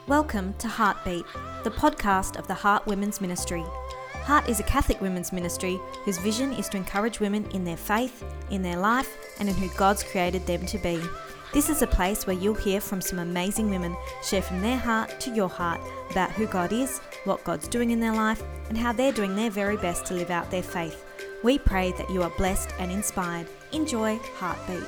Welcome to Heartbeat, the podcast of the Heart Women's Ministry. Heart is a Catholic women's ministry whose vision is to encourage women in their faith, in their life, and in who God's created them to be. This is a place where you'll hear from some amazing women share from their heart to your heart about who God is, what God's doing in their life, and how they're doing their very best to live out their faith. We pray that you are blessed and inspired. Enjoy Heartbeat.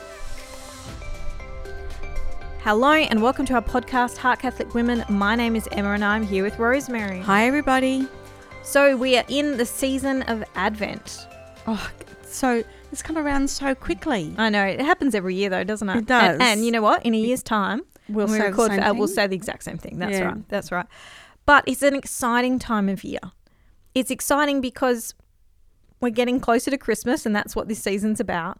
Hello and welcome to our podcast, Heart Catholic Women. My name is Emma and I'm here with Rosemary. Hi everybody. So we are in the season of Advent. Oh, so it's come around so quickly. I know, it happens every year though, doesn't it? It does. And you know what? In a year's time, We'll when say we record, the same thing. we'll say the exact same thing. That's Yeah. right. That's right. But it's an exciting time of year. It's exciting because we're getting closer to Christmas and that's what this season's about.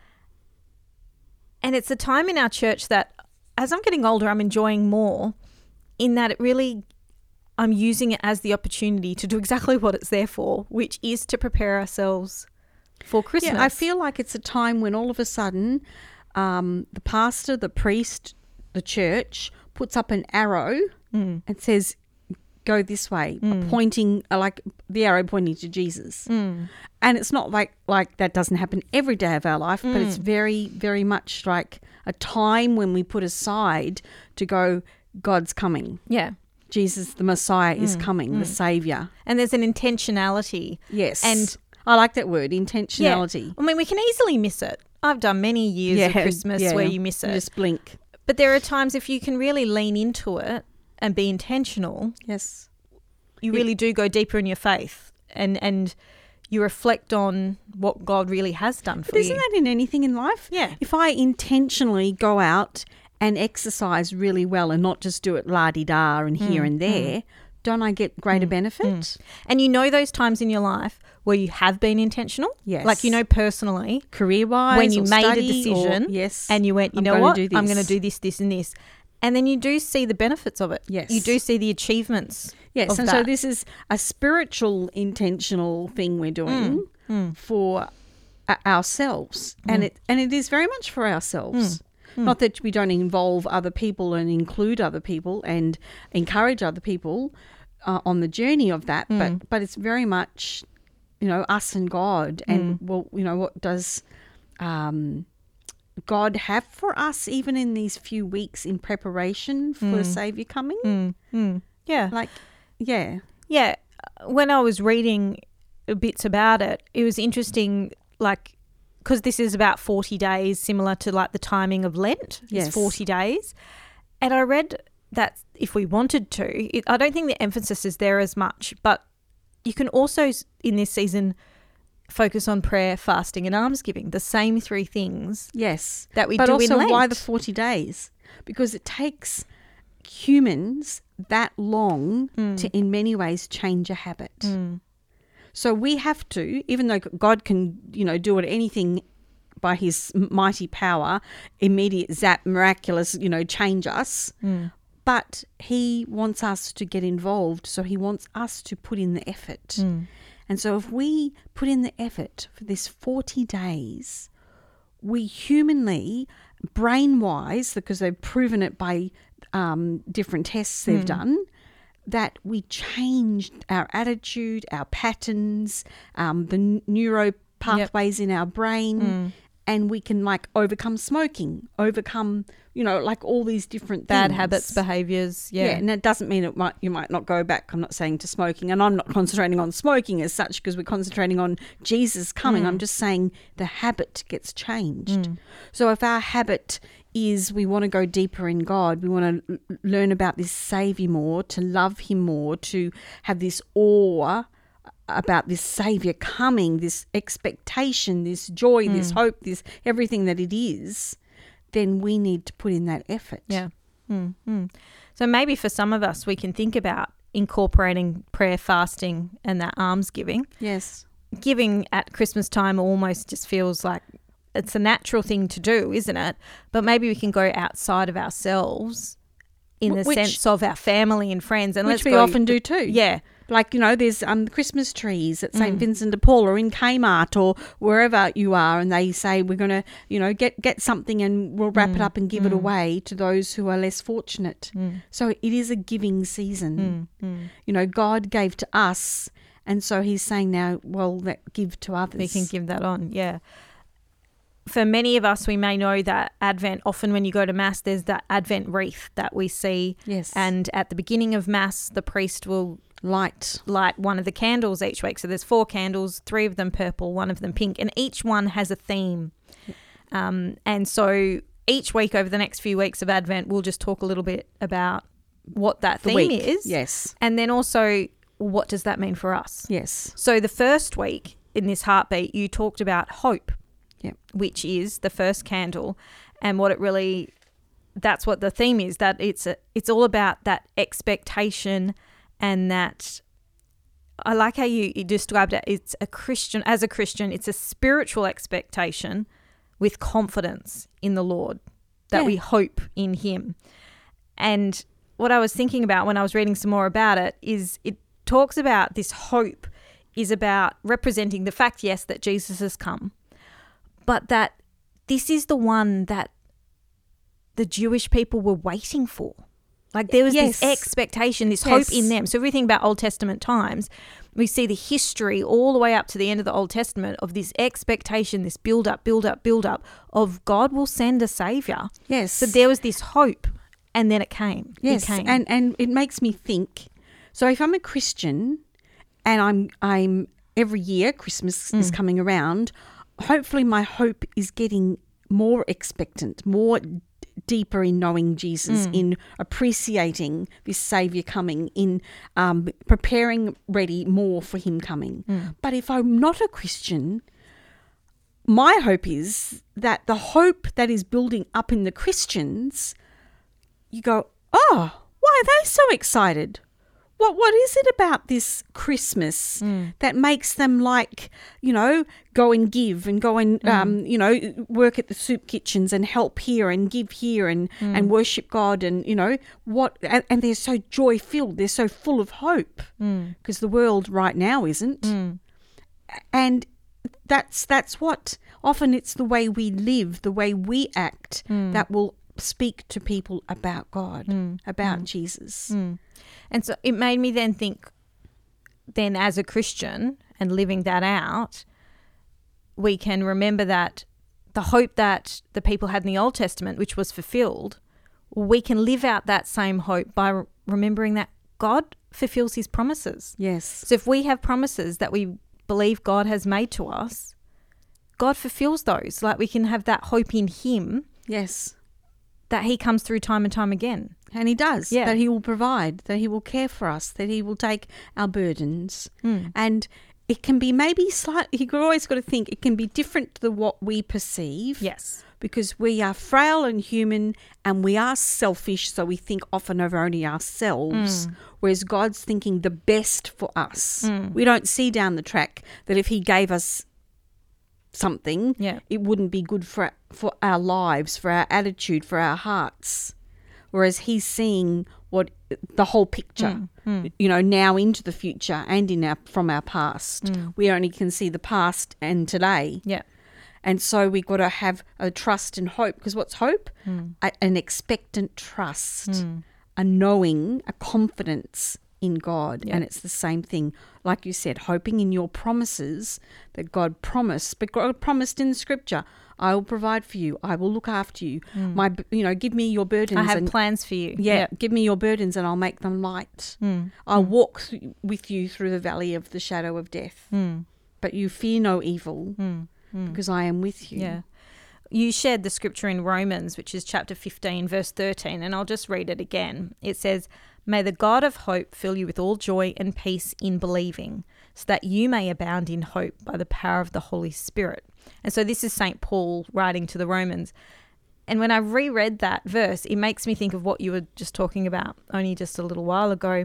And it's a time in our church that as I'm getting older, I'm enjoying more in that I'm using it as the opportunity to do exactly what it's there for, which is to prepare ourselves for Christmas. Yeah, I feel like it's a time when all of a sudden the pastor, the priest, the church puts up an arrow and says, go this way, pointing like the arrow pointing to Jesus. And it's not like that doesn't happen every day of our life, but it's very, very much like a time when we put aside to go, God's coming. Yeah. Jesus, the Messiah, is coming, the Saviour. And there's an intentionality. Yes. And I like that word, intentionality. yeah, I mean, we can easily miss it. I've done many years of Christmas where you miss it. You just blink. But there are times if you can really lean into it and be intentional, Yes. you really do go deeper in your faith and you reflect on what God really has done for But you. isn't that in anything in life? Yeah. If I intentionally go out and exercise really well and not just do it la-di-da and here and there, don't I get greater benefit? And you know those times in your life where you have been intentional? Yes. Like, you know, personally, Career-wise when you or made a study decision yes, and you went, you I'm know gonna what, do I'm this. going to do this, this and this. And then you do see the benefits of it. Yes. You do see the achievements Yes, of and that. so this is a spiritual intentional thing we're doing for ourselves, and it is very much for ourselves. Not that we don't involve other people and include other people and encourage other people on the journey of that, but it's very much, us and God, and what does God have for us even in these few weeks in preparation for the Saviour coming? Yeah. Like, yeah. Yeah. When I was reading bits about it, it was interesting, like, because this is about 40 days, similar to like the timing of Lent. Yes. It's 40 days. And I read that if we wanted to, I don't think the emphasis is there as much, but you can also in this season focus on prayer, fasting and almsgiving, the same three things Yes. that we but do also in Lent. why the 40 days? Because it takes humans that long to in many ways change a habit. So we have to, even though God can, do it anything by his mighty power, immediate zap, miraculous, change us. But he wants us to get involved. So he wants us to put in the effort. And so if we put in the effort for this 40 days, we humanly, brain-wise, because they've proven it by different tests they've done, that we changed our attitude, our patterns, the neuro pathways in our brain, and we can overcome smoking, overcome, all these different Bad things. habits, behaviours. Yeah. And it doesn't mean you might not go back. I'm not saying to smoking, and I'm not concentrating on smoking as such because we're concentrating on Jesus coming. I'm just saying the habit gets changed. So if our habit is we want to go deeper in God, we want to learn about this Saviour more, to love him more, to have this awe about this Saviour coming, this expectation, this joy, this hope, this everything that it is, then we need to put in that effort. Yeah. So maybe for some of us, we can think about incorporating prayer, fasting and that almsgiving. Yes. Giving at Christmas time almost just feels like it's a natural thing to do, isn't it? But maybe we can go outside of ourselves in the sense of our family and friends. And Which we often do too. Yeah. Like, there's Christmas trees at St. Vincent de Paul or in Kmart or wherever you are, and they say we're going to, get something and we'll wrap it up and give it away to those who are less fortunate. So it is a giving season. God gave to us, and so he's saying now, well, give to others. We can give that on, yeah. For many of us, we may know that Advent, often when you go to Mass, there's that Advent wreath that we see. Yes. And at the beginning of Mass, the priest will light one of the candles each week. So there's 4 candles, 3 of them purple, 1 of them pink, and each one has a theme. And so each week over the next few weeks of Advent, we'll just talk a little bit about what that theme is. Yes. And then also, what does that mean for us? Yes. So the first week in this heartbeat, you talked about hope. Yep. Which is the first candle, and what it really, that's what the theme is, that it's all about that expectation, and that I like how you described it. It's as a Christian, it's a spiritual expectation with confidence in the Lord, that we hope in him. And what I was thinking about when I was reading some more about it is it talks about this hope is about representing the fact, yes, that Jesus has come, but that this is the one that the Jewish people were waiting for. Like there was this expectation, this hope in them. So everything about Old Testament times, we see the history all the way up to the end of the Old Testament of this expectation, this build up of God will send a saviour. Yes. So there was this hope, and then it came. Yes, it came. And it makes me think, so if I'm a Christian and I'm every year, Christmas is coming around, hopefully my hope is getting more expectant, more deeper in knowing Jesus, in appreciating this Saviour coming, in preparing ready more for him coming. But if I'm not a Christian, my hope is that the hope that is building up in the Christians, you go, oh, why are they so excited? What is it about this Christmas that makes them go and give and go and, work at the soup kitchens and help here and give here and worship God and, and they're so joy-filled, they're so full of hope because the world right now isn't. And that's what, often it's the way we live, the way we act that will speak to people about God, about Jesus. And so it made me then think, then as a Christian and living that out, we can remember that the hope that the people had in the Old Testament, which was fulfilled, we can live out that same hope by remembering that God fulfills his promises. Yes. So if we have promises that we believe God has made to us, God fulfills those. Like we can have that hope in him. Yes. That he comes through time and time again. And he does. Yeah. That he will provide, that he will care for us, that he will take our burdens. And it can be maybe slightly, you've always got to think, it can be different to what we perceive. Yes. Because we are frail and human and we are selfish, so we think often of only ourselves, whereas God's thinking the best for us. We don't see down the track that if he gave us something, it wouldn't be good for our lives, for our attitude, for our hearts. Whereas he's seeing what the whole picture, now into the future and from our past. We only can see the past and today. Yeah. And so we've got to have a trust and hope, because what's hope? An expectant trust, a knowing, a confidence in God. And it's the same thing, like you said, hoping in your promises that God promised. But God promised in Scripture, I will provide for you. I will look after you. Give me your burdens. I have plans for you. Yeah, give me your burdens and I'll make them light. I'll walk with you through the valley of the shadow of death. But you fear no evil because I am with you. Yeah. You shared the scripture in Romans, which is chapter 15, verse 13, and I'll just read it again. It says, "May the God of hope fill you with all joy and peace in believing, so that you may abound in hope by the power of the Holy Spirit." And so this is St. Paul writing to the Romans. And when I reread that verse, it makes me think of what you were just talking about only just a little while ago,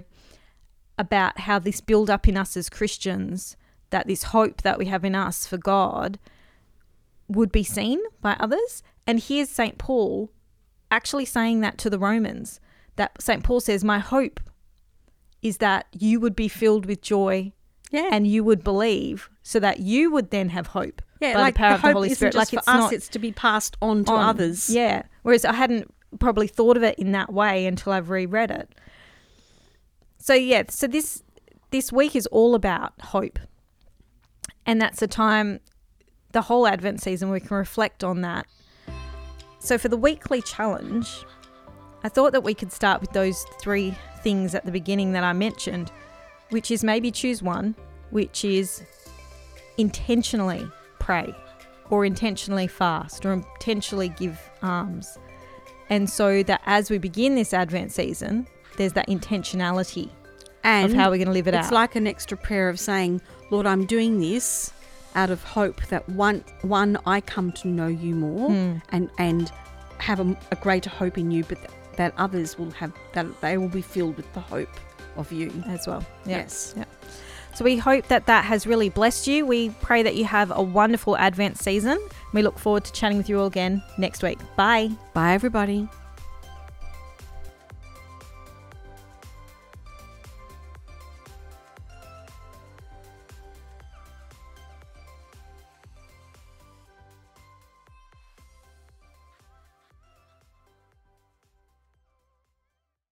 about how this build up in us as Christians, that this hope that we have in us for God would be seen by others. And here's St. Paul actually saying that to the Romans, that St. Paul says, my hope is that you would be filled with joy and you would believe, so that you would then have hope by like the power of the hope Holy isn't Spirit. just Like for us, it's to be passed on to others. Yeah. Whereas I hadn't probably thought of it in that way until I've reread it. So this week is all about hope. And that's a time, the whole Advent season, we can reflect on that. So for the weekly challenge, I thought that we could start with those 3 things at the beginning that I mentioned, which is maybe choose one, which is intentionally pray or intentionally fast or intentionally give alms. And so that as we begin this Advent season, there's that intentionality of how we're going to live it out. It's like an extra prayer of saying, Lord, I'm doing this out of hope that one I come to know you more and have a greater hope in you, but that others will have, that they will be filled with the hope of you as well. Yes. Yeah. So we hope that has really blessed you. We pray that you have a wonderful Advent season. We look forward to chatting with you all again next week. Bye. Bye, everybody.